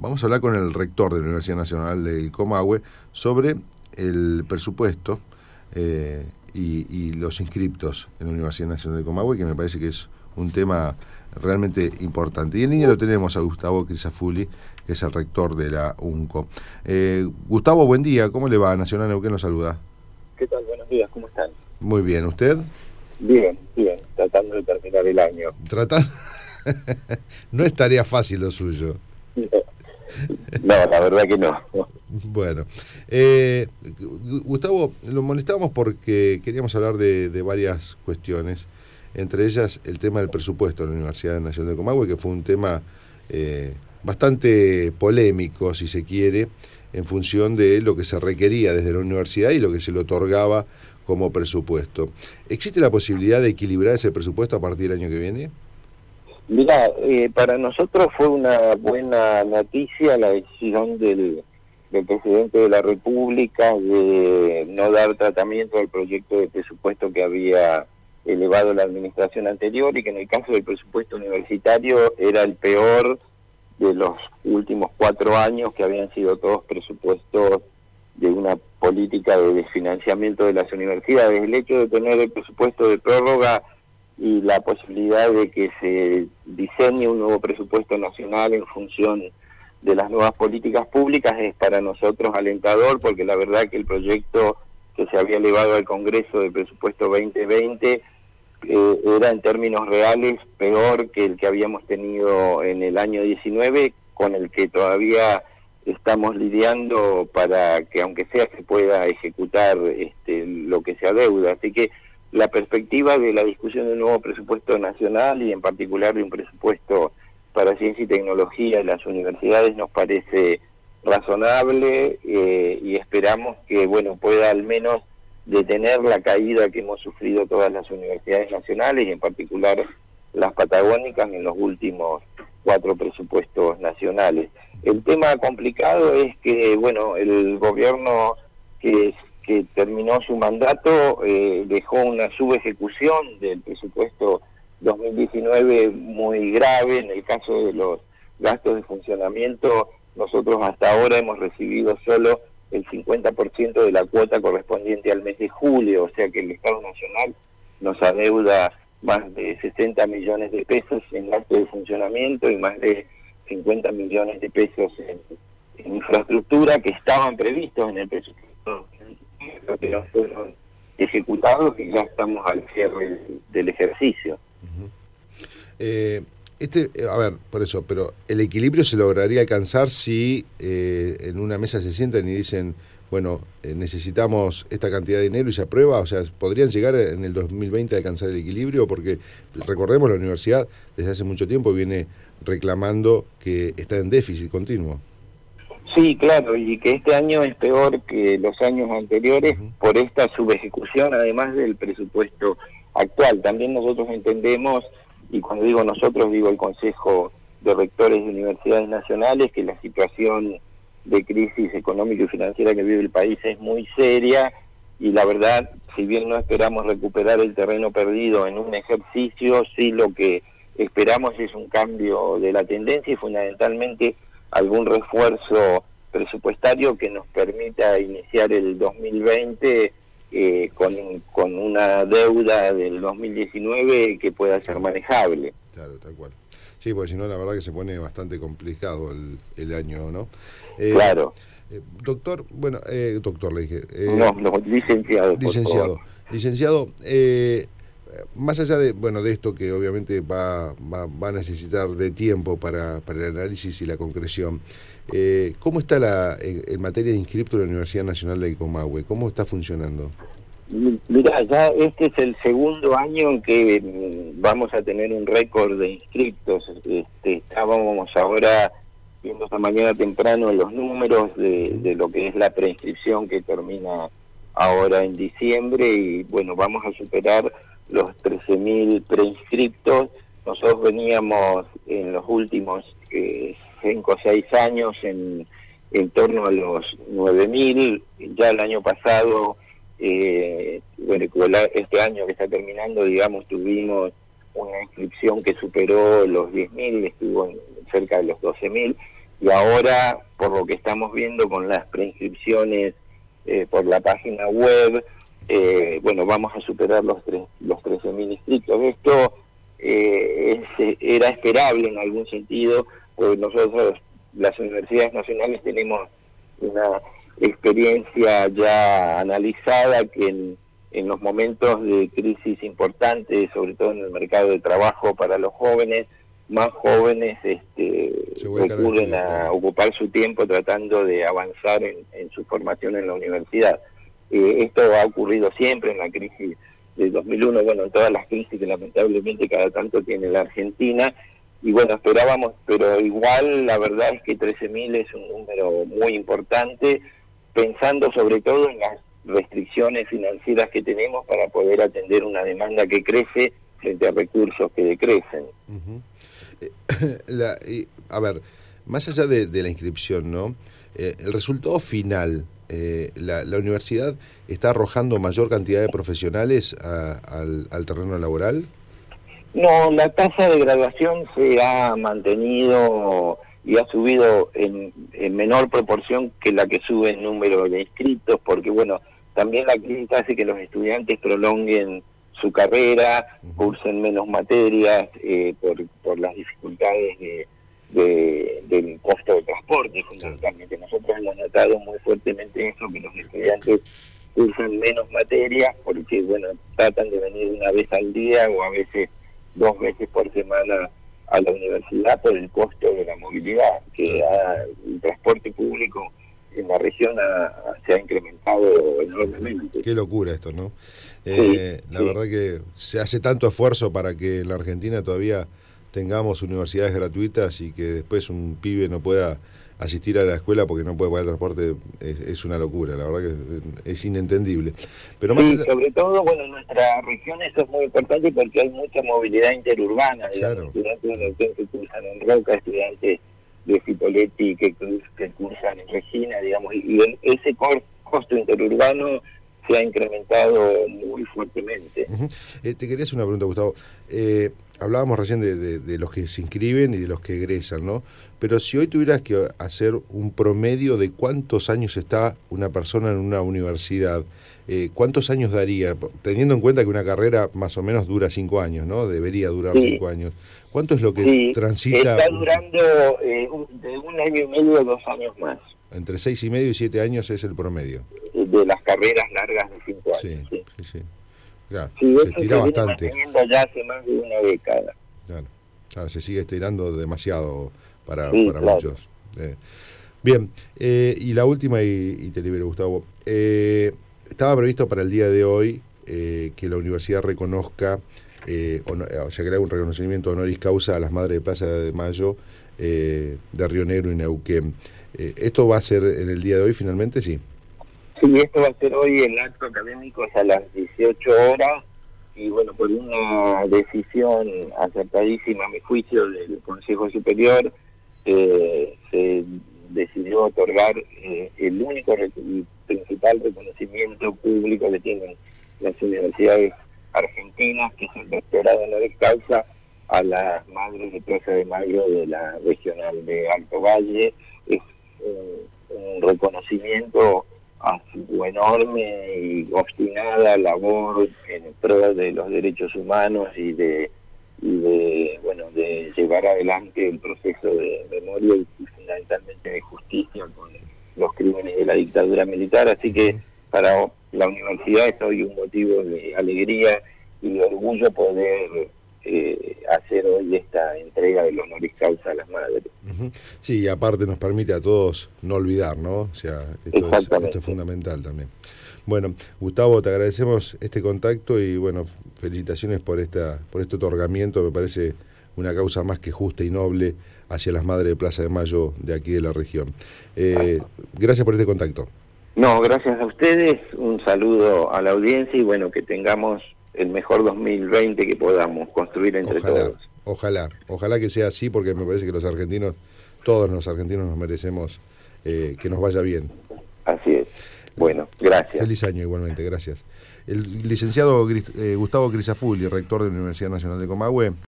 vamos a hablar con el rector de la Universidad Nacional del Comahue sobre el presupuesto y los inscriptos en la Universidad Nacional del Comahue, que me parece que es un tema realmente importante. Y en línea lo tenemos a Gustavo Crisafulli, que es el rector de la UNCO. Gustavo, buen día, ¿cómo le va? Nacional Neuquén nos saluda. ¿Qué tal? Buenos días, ¿cómo están? Muy bien, ¿usted? Bien, tratando de terminar el año. No es tarea fácil lo suyo. No, la verdad que no. Bueno, Gustavo, lo molestábamos porque queríamos hablar de varias cuestiones, entre ellas el tema del presupuesto de la Universidad Nacional del Comahue, que fue un tema bastante polémico, si se quiere, en función de lo que se requería desde la universidad y lo que se le otorgaba como presupuesto. ¿Existe la posibilidad de equilibrar ese presupuesto a partir del año que viene? Mira, para nosotros fue una buena noticia la decisión del presidente de la República de no dar tratamiento al proyecto de presupuesto que había elevado la administración anterior y que en el caso del presupuesto universitario era el peor de los últimos 4 años, que habían sido todos presupuestos de una política de desfinanciamiento de las universidades. El hecho de tener el presupuesto de prórroga y la posibilidad de que se diseñe un nuevo presupuesto nacional en función de las nuevas políticas públicas es para nosotros alentador, porque la verdad que el proyecto que se había elevado al Congreso del presupuesto 2020 era en términos reales peor que el que habíamos tenido en el año 19, con el que todavía estamos lidiando para que aunque sea se pueda ejecutar lo que se adeuda. Así que la perspectiva de la discusión de un nuevo presupuesto nacional y en particular de un presupuesto para ciencia y tecnología en las universidades nos parece razonable y esperamos que pueda al menos detener la caída que hemos sufrido todas las universidades nacionales y en particular las patagónicas en los últimos 4 presupuestos nacionales. El tema complicado es que el gobierno que terminó su mandato dejó una subejecución del presupuesto 2019 muy grave. En el caso de los gastos de funcionamiento, nosotros hasta ahora hemos recibido solo el 50% de la cuota correspondiente al mes de julio, o sea que el Estado Nacional nos adeuda más de 60 millones de pesos en gastos de funcionamiento y más de 50 millones de pesos en infraestructura que estaban previstos en el presupuesto, pero que no fueron ejecutados y ya estamos al cierre del ejercicio. A ver, por eso, pero el equilibrio se lograría alcanzar si en una mesa se sientan y dicen, necesitamos esta cantidad de dinero y se aprueba. O sea, ¿podrían llegar en el 2020 a alcanzar el equilibrio? Porque recordemos, la universidad desde hace mucho tiempo viene reclamando que está en déficit continuo. Sí, claro, y que este año es peor que los años anteriores por esta subejecución, además del presupuesto actual. También nosotros entendemos, y cuando digo nosotros digo el Consejo de Rectores de Universidades Nacionales, que la situación de crisis económica y financiera que vive el país es muy seria y la verdad, si bien no esperamos recuperar el terreno perdido en un ejercicio, sí lo que esperamos es un cambio de la tendencia y fundamentalmente algún refuerzo presupuestario que nos permita iniciar el 2020 con una deuda del 2019 que pueda ser manejable. Claro, tal cual. Sí, porque si no, la verdad que se pone bastante complicado el año, ¿no? Claro. Doctor, doctor le dije. No, licenciado. Licenciado, más allá de esto que obviamente va a necesitar de tiempo para el análisis y la concreción, ¿cómo está en materia de inscripto de la Universidad Nacional del Comahue? ¿Cómo está funcionando? Mirá, ya este es el segundo año en que vamos a tener un récord de inscriptos. Estábamos ahora viendo esta mañana temprano los números de lo que es la preinscripción que termina ahora en diciembre y vamos a superar los 13.000 preinscriptos. Nosotros veníamos en los últimos 5 o 6 años en torno a los 9.000. Ya el año pasado, este año que está terminando, tuvimos una inscripción que superó los 10.000, estuvo cerca de los 12.000. y ahora, por lo que estamos viendo con las preinscripciones por la página web, bueno, vamos a superar los 13.000 inscritos. Esto era esperable en algún sentido, porque nosotros, las universidades nacionales, tenemos una experiencia ya analizada que en los momentos de crisis importantes, sobre todo en el mercado de trabajo para los jóvenes, más jóvenes recurren a ocupar su tiempo tratando de avanzar en su formación en la universidad. Esto ha ocurrido siempre en la crisis de 2001, bueno, en todas las crisis que lamentablemente cada tanto tiene la Argentina, y bueno, esperábamos, pero igual la verdad es que 13.000 es un número muy importante, pensando sobre todo en las restricciones financieras que tenemos para poder atender una demanda que crece frente a recursos que decrecen. A ver, más allá de la inscripción, ¿no? El resultado final, la universidad está arrojando mayor cantidad de profesionales al terreno laboral. No, la tasa de graduación se ha mantenido y ha subido en menor proporción que la que sube el número de inscritos, porque bueno, también la crisis hace que los estudiantes prolonguen su carrera, cursen menos materias por las dificultades del costo de transporte, fundamentalmente. Nosotros hemos notado muy fuertemente eso, que los estudiantes cursan menos materias porque, bueno, tratan de venir una vez al día o a veces 2 veces por semana a la universidad por el costo de la movilidad, que el transporte público en la región se ha incrementado enormemente. Qué locura esto, ¿no? La verdad que se hace tanto esfuerzo para que en la Argentina todavía tengamos universidades gratuitas y que después un pibe no pueda asistir a la escuela porque no puede pagar el transporte. Es una locura, la verdad que es inentendible. Pero más sobre todo, bueno, en nuestra región eso es muy importante porque hay mucha movilidad interurbana, digamos, estudiantes de Neuquén que cruzan en Roca, estudiantes de Cipolletti que cursan en Regina, digamos, y ese costo interurbano se ha incrementado muy fuertemente. Te quería hacer una pregunta, Gustavo. Hablábamos recién de los que se inscriben y de los que egresan, ¿no? Pero si hoy tuvieras que hacer un promedio de cuántos años está una persona en una universidad, ¿cuántos años daría? Teniendo en cuenta que una carrera más o menos dura 5 años, ¿no? Debería durar 5 años. ¿Cuánto es lo que transita? Está durando de 1 año y medio a 2 años más. Entre 6 y medio y 7 años es el promedio. De las carreras largas de 5 años. Sí. Claro, se estira bastante. Ya hace más de una década. Claro, se sigue estirando demasiado para muchos. Bien, y la última, y te libero, Gustavo. Estaba previsto para el día de hoy que la universidad reconozca, o sea, que le haga un reconocimiento honoris causa a las madres de Plaza de Mayo de Río Negro y Neuquén. ¿Esto va a ser en el día de hoy finalmente? Sí. Sí, esto va a ser hoy, el acto académico es a las 18 horas y bueno, por una decisión acertadísima a mi juicio del Consejo Superior, se decidió otorgar el único y principal reconocimiento público que tienen las universidades argentinas, que es el doctorado honoris causa a las madres de Plaza de Mayo de la regional de Alto Valle. Es un reconocimiento a su enorme y obstinada labor en pro de los derechos humanos y de llevar adelante el proceso de memoria y fundamentalmente de justicia con los crímenes de la dictadura militar. Así que para la universidad es hoy un motivo de alegría y de orgullo poder hacer hoy esta entrega del honoris causa a las madres. Sí, y aparte nos permite a todos no olvidar, ¿no? O sea, esto es fundamental también. Bueno, Gustavo, te agradecemos este contacto y bueno, felicitaciones por este otorgamiento. Me parece una causa más que justa y noble hacia las madres de Plaza de Mayo de aquí de la región. Gracias por este contacto. No, gracias a ustedes, un saludo a la audiencia y bueno, que tengamos el mejor 2020 que podamos construir entre todos. Ojalá que sea así, porque me parece que todos los argentinos nos merecemos que nos vaya bien. Así es. Bueno, gracias. Feliz año igualmente, gracias. El licenciado Gustavo Crisafulli, rector de la Universidad Nacional de Comahue.